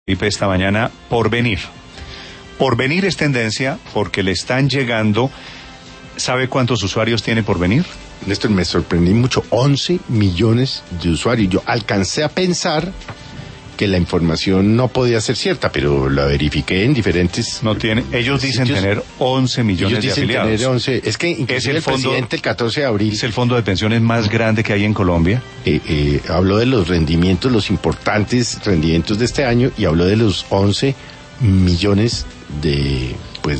Felipe esta mañana, Porvenir. Porvenir es tendencia porque le están llegando. ¿Sabe cuántos usuarios tiene Porvenir? Néstor, me sorprendí mucho, 11 millones de usuarios. Yo alcancé a pensar que la información no podía ser cierta, pero la verifiqué en diferentes... No tiene, ellos dicen sitios. Tener 11 millones de afiliados. Tener 11, es que inclusive el presidente el 14 de abril... Es el fondo de pensiones más grande que hay en Colombia. Habló de los rendimientos, los importantes rendimientos de este año, y habló de los 11 millones de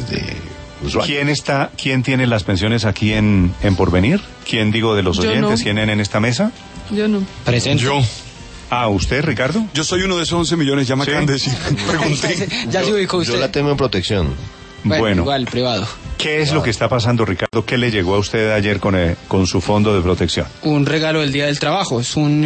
usuarios. ¿Quién tiene las pensiones aquí en Porvenir? ¿Quién, digo, de los oyentes tienen en esta mesa? Yo no. Presente. Yo. Ah, ¿usted, Ricardo? Yo soy uno de esos 11 millones, ya me acaban de decir. Pregunté. Ya se ubicó usted. Yo la tengo en protección. Bueno, igual, privado. ¿Qué es lo que está pasando, Ricardo? ¿Qué le llegó a usted ayer con su fondo de protección? Un regalo del Día del Trabajo. Es un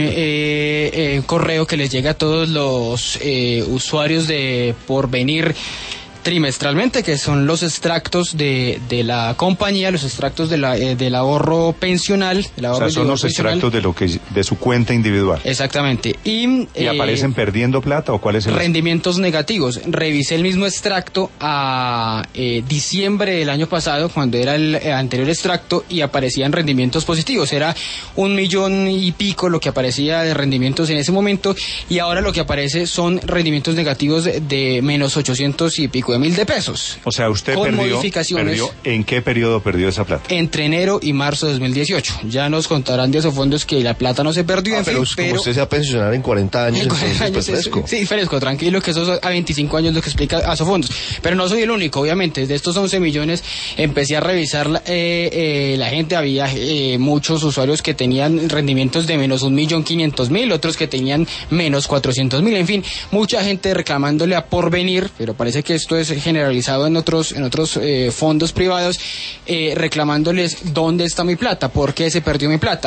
correo que les llega a todos los usuarios de Porvenir trimestralmente, que son los extractos de la compañía, los extractos del ahorro pensional. O sea, son los extractos de su cuenta individual. Exactamente. ¿Y aparecen perdiendo plata o cuál es el...? Rendimientos negativos. Revisé el mismo extracto a diciembre del año pasado, cuando era el anterior extracto, y aparecían rendimientos positivos. Era 1 millón y pico lo que aparecía de rendimientos en ese momento, y ahora lo que aparece son rendimientos negativos de menos 800 y pico de mil de pesos. O sea, usted con perdió, ¿en qué periodo perdió esa plata? Entre enero y marzo de 2018. Ya nos contarán de esos fondos que la plata no se perdió, pero como usted se va a pensionar en 40 años, pues fresco. Sí, fresco, tranquilo, que eso a 25 años lo que explica a Asofondos. Pero no soy el único, obviamente. De estos 11 millones empecé a revisar la gente. Había muchos usuarios que tenían rendimientos de menos 1.500.000, otros que tenían menos 400.000. En fin, mucha gente reclamándole a Porvenir, pero parece que esto es generalizado en otros fondos privados, reclamándoles dónde está mi plata, por qué se perdió mi plata.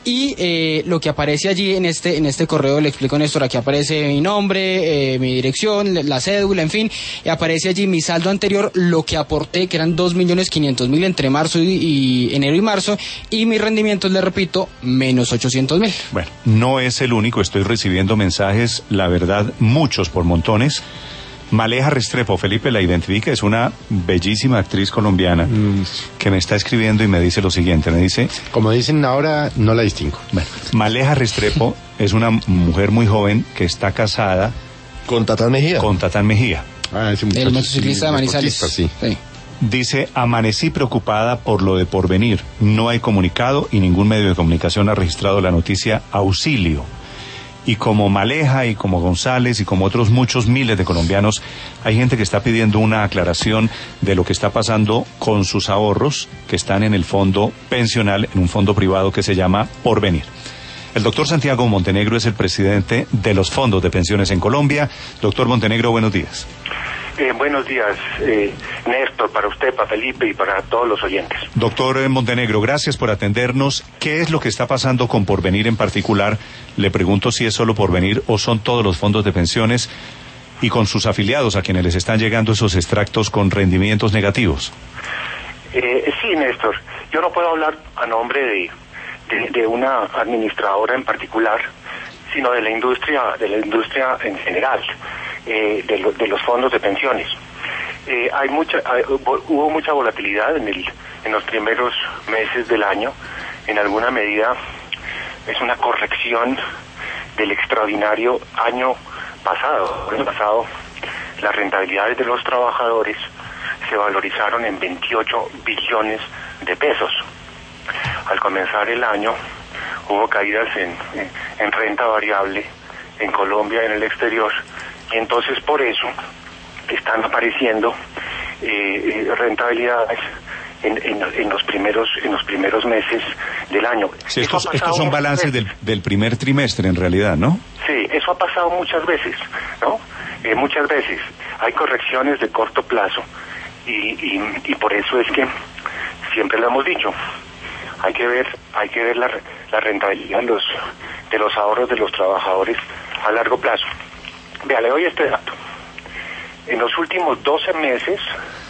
Y lo que aparece allí en este correo, le explico, Néstor, aquí aparece mi nombre, mi dirección, la cédula, en fin, y aparece allí mi saldo anterior, lo que aporté, que eran 2.500.000 entre marzo y enero y marzo, y mis rendimientos, le repito, menos 800.000. Bueno, no es el único, estoy recibiendo mensajes, la verdad, muchos por montones. Maleja Restrepo, Felipe la identifica, es una bellísima actriz colombiana que me está escribiendo y me dice lo siguiente, me dice... Como dicen ahora, no la distingo. Bueno, Maleja Restrepo es una mujer muy joven que está casada... ¿Con Tatán Mejía? Con Tatán Mejía. Ah, ese muchacho, el motociclista de Manizales. Sí. Dice, amanecí preocupada por lo de Porvenir. No hay comunicado y ningún medio de comunicación ha registrado la noticia auxilio. Y como Maleja y como González y como otros muchos miles de colombianos, hay gente que está pidiendo una aclaración de lo que está pasando con sus ahorros que están en el fondo pensional, en un fondo privado que se llama Porvenir. El doctor Santiago Montenegro es el presidente de los fondos de pensiones en Colombia. Doctor Montenegro, buenos días. Buenos días, Néstor, para usted, para Felipe y para todos los oyentes. Doctor Montenegro, gracias por atendernos. ¿Qué es lo que está pasando con Porvenir en particular? Le pregunto si es solo Porvenir o son todos los fondos de pensiones y con sus afiliados a quienes les están llegando esos extractos con rendimientos negativos. Sí, Néstor, yo no puedo hablar a nombre de una administradora en particular, sino de la industria en general. De los fondos de pensiones. Hubo mucha volatilidad en los primeros meses del año. En alguna medida es una corrección del extraordinario año pasado. El año pasado las rentabilidades de los trabajadores se valorizaron en 28 billones de pesos. Al comenzar el año hubo caídas en renta variable en Colombia y en el exterior, y entonces por eso están apareciendo rentabilidades en los primeros meses del año. Sí, estos son balances del primer trimestre en realidad, ¿no? Sí, eso ha pasado muchas veces, ¿no? Muchas veces hay correcciones de corto plazo y por eso es que siempre lo hemos dicho, hay que ver la rentabilidad de los ahorros de los trabajadores a largo plazo. Vea, le doy este dato. En los últimos 12 meses,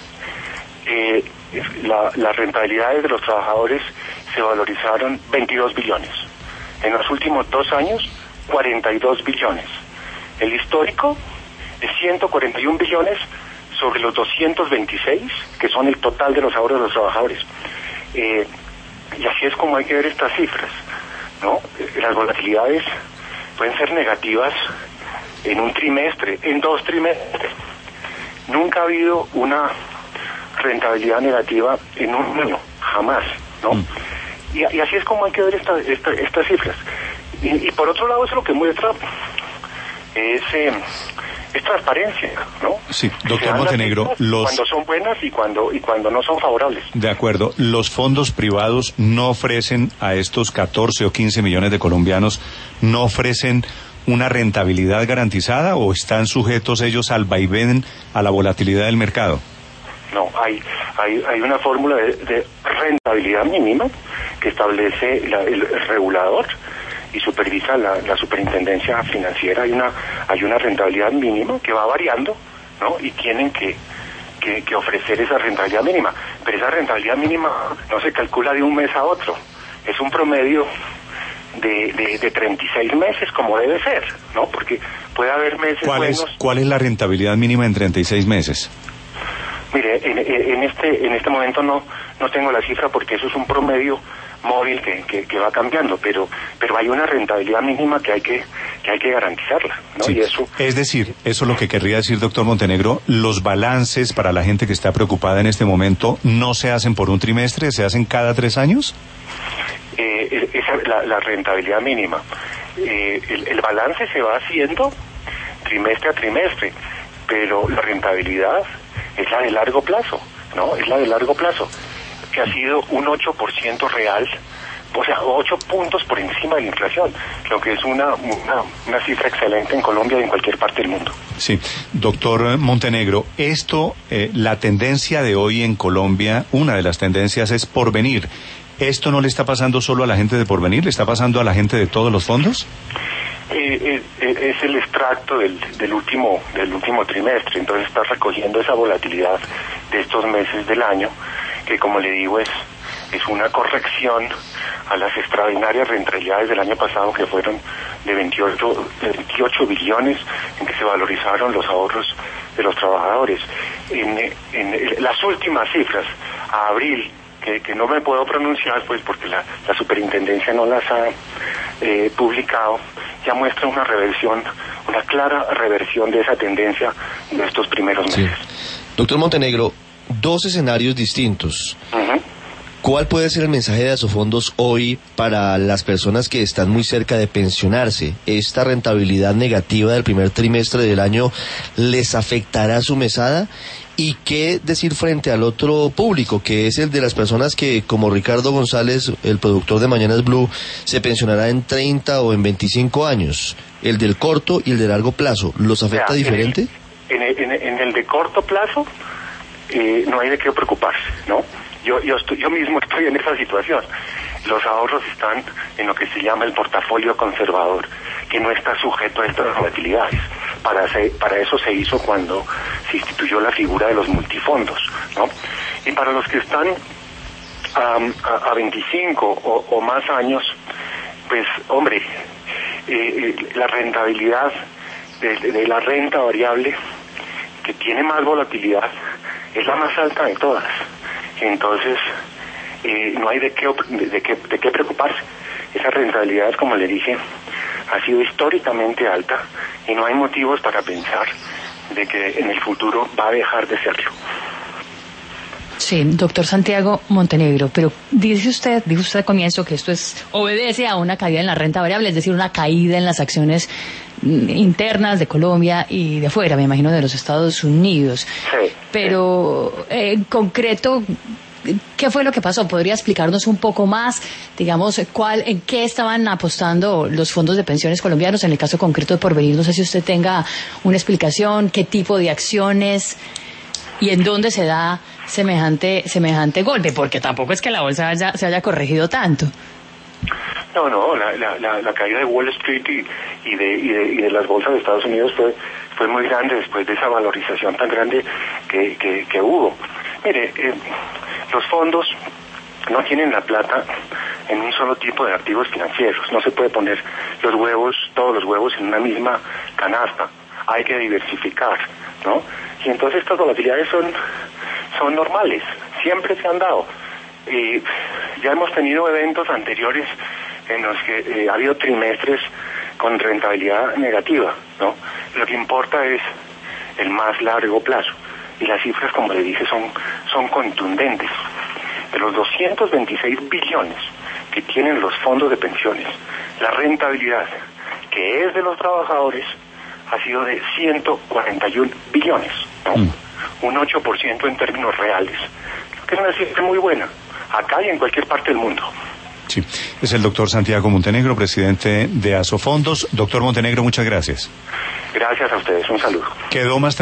las rentabilidades de los trabajadores se valorizaron 22 billones. En los últimos 2 años, 42 billones. El histórico es 141 billones sobre los 226, que son el total de los ahorros de los trabajadores. Y así es como hay que ver estas cifras, ¿no? Las volatilidades pueden ser negativas en un trimestre, en 2 trimestres. Nunca ha habido una rentabilidad negativa en un año, jamás, ¿no? Y así es como hay que ver estas cifras. Y por otro lado, eso lo que muestra es transparencia, ¿no? Sí, doctor Montenegro, cuando son buenas y cuando no son favorables. De acuerdo, los fondos privados no ofrecen a estos 14 o 15 millones de colombianos, no ofrecen una rentabilidad garantizada, o están sujetos ellos al vaivén, a la volatilidad del mercado. No, hay una fórmula de rentabilidad mínima que establece el regulador y supervisa la superintendencia financiera. Hay una rentabilidad mínima que va variando, ¿no? Y tienen que ofrecer esa rentabilidad mínima. Pero esa rentabilidad mínima no se calcula de un mes a otro. Es un promedio de 36 meses, como debe ser, ¿no? Porque puede haber meses buenos. ¿Cuál es la rentabilidad mínima en 36 meses? Mire, en este momento no tengo la cifra, porque eso es un promedio móvil que va cambiando, pero hay una rentabilidad mínima que hay que garantizarla, ¿no? Sí. Y eso, es decir, eso es lo que querría decir, doctor Montenegro, los balances para la gente que está preocupada en este momento no se hacen por un trimestre, se hacen cada 3 años. La rentabilidad mínima, el balance se va haciendo trimestre a trimestre, pero la rentabilidad es la de largo plazo, ¿no? Es la de largo plazo, que ha sido un 8% real, o sea, 8 puntos por encima de la inflación, lo que es una cifra excelente en Colombia y en cualquier parte del mundo. Sí, doctor Montenegro, la tendencia de hoy en Colombia, una de las tendencias es Porvenir. ¿Esto no le está pasando solo a la gente de Porvenir? ¿Le está pasando a la gente de todos los fondos? Es el extracto del último trimestre, entonces está recogiendo esa volatilidad de estos meses del año, que, como le digo, es una corrección a las extraordinarias rentabilidades del año pasado, que fueron de 28 billones, en que se valorizaron los ahorros de los trabajadores. En las últimas cifras, a abril, que no me puedo pronunciar, pues porque la superintendencia no las ha publicado, ya muestra una clara reversión de esa tendencia de estos primeros meses. Sí. Doctor Montenegro, 2 escenarios distintos. Uh-huh. ¿Cuál puede ser el mensaje de Asofondos hoy para las personas que están muy cerca de pensionarse? ¿Esta rentabilidad negativa del primer trimestre del año les afectará su mesada? ¿Y qué decir frente al otro público, que es el de las personas que, como Ricardo González, el productor de Mañanas Blue, se pensionará en 30 o en 25 años? ¿El del corto y el de largo plazo los afecta diferente? En el de corto plazo no hay de qué preocuparse, ¿no? Yo mismo estoy en esa situación. Los ahorros están en lo que se llama el portafolio conservador, que no está sujeto a estas volatilidades. Para eso se hizo cuando se instituyó la figura de los multifondos, ¿no? Y para los que están a 25 o más años, pues, hombre, la rentabilidad de la renta variable, que tiene más volatilidad, es la más alta de todas. Entonces, no hay de qué preocuparse. Esa rentabilidad, como le dije, ha sido históricamente alta y no hay motivos para pensar de que en el futuro va a dejar de serlo. Sí, doctor Santiago Montenegro, pero dijo usted al comienzo que esto obedece a una caída en la renta variable, es decir, una caída en las acciones internas de Colombia y de afuera, me imagino de los Estados Unidos. Sí. Pero, en concreto, ¿qué fue lo que pasó? ¿Podría explicarnos un poco más, digamos, en qué estaban apostando los fondos de pensiones colombianos, en el caso concreto de Porvenir? No sé si usted tenga una explicación, qué tipo de acciones y en dónde se da semejante golpe, porque tampoco es que la bolsa se haya corregido tanto. No, la caída de Wall Street y de las bolsas de Estados Unidos fue muy grande después de esa valorización tan grande que hubo. Mire, los fondos no tienen la plata en un solo tipo de activos financieros. No se puede poner todos los huevos en una misma canasta. hay que diversificar, ¿no? Y entonces estas volatilidades son normales, siempre se han dado. Ya hemos tenido eventos anteriores en los que ha habido trimestres con rentabilidad negativa, ¿no? Lo que importa es el más largo plazo, y las cifras, como le dije, son contundentes. De los 226 billones que tienen los fondos de pensiones, la rentabilidad que es de los trabajadores ha sido de 141 billones, ¿no? Un 8% en términos reales, que es una cifra muy buena, acá y en cualquier parte del mundo. Sí, es el doctor Santiago Montenegro, presidente de Asofondos. Doctor Montenegro, muchas gracias. Gracias a ustedes, un saludo. Quedó más